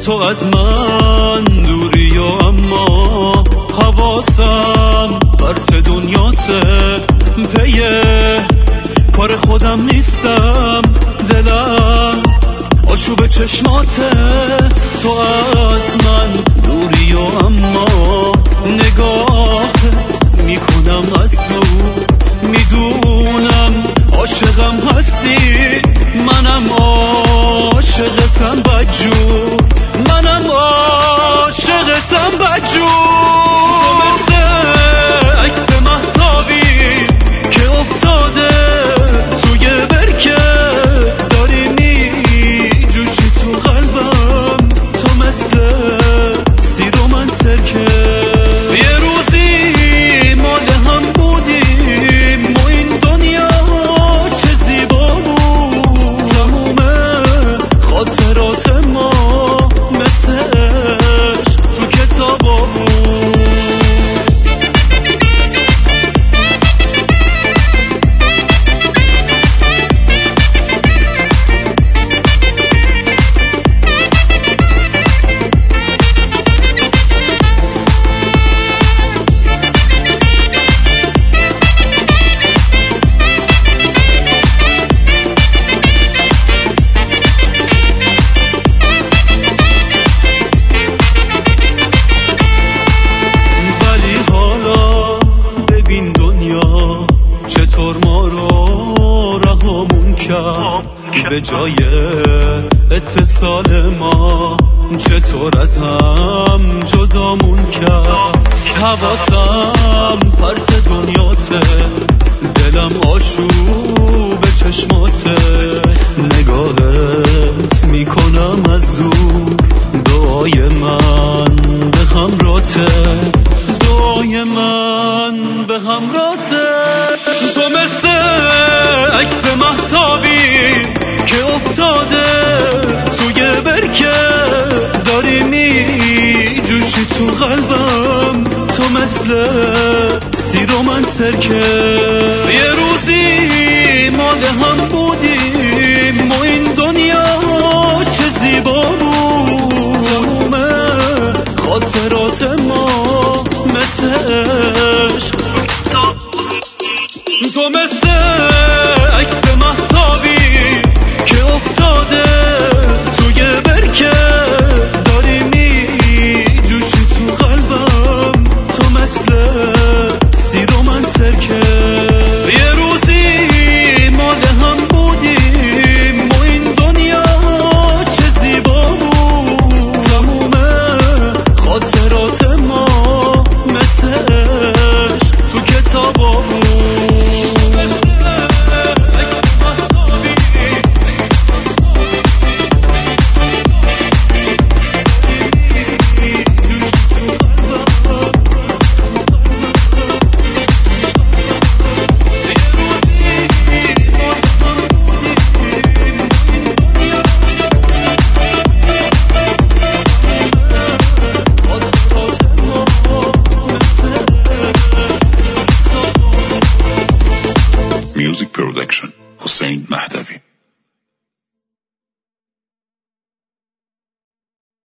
تو از من دوری و اما حواسم برت دنیاته، پیه کار خودم نیستم، دلم آشوب چشماته. تو از من دوری و اما نگاهت میکنم از دور، میدونم عاشقم هستی، منم عاشقتم بدجور، منم عاشقتم بدجور. تو مثل عکس مهتابی که افتاده توی برکه، داری میجوشی تو قلبم، تو مثل سیر و من سرکه. یه روزی مال هم بودیم و این دنیا چه زیبا بود، تموم خاطرات ما مثل عشق تو کتابا بود. چطور ما رو رهامون کرد به جای اتصال ما، چطور از هم جدامون کرد. حواسم پرت دنیاته، دلم آشوب چشماته، نگاهت میکنم از دور، دعای من به همراته، دعای من به همراته. تو مثل عکس مهتابی که افتاده توی برکه، داری میجوشی تو قلبم، تو مثل سیر و من سرکه. یه روزی مال هم بودیم و این دنیا چه زیبا بود، تموم خاطرات ما مثل عشق. تو مثل عکس مهتابی که افتاده توی برکه، داری میجوشی تو قلبم، تو مثل سیر و من سرکه. یه روزی مال هم بودیم و این دنیا چه زیبا بود، تموم خاطرات ما مثل عشق تو کتابا بود. Music Production, Hussein Mahdavi.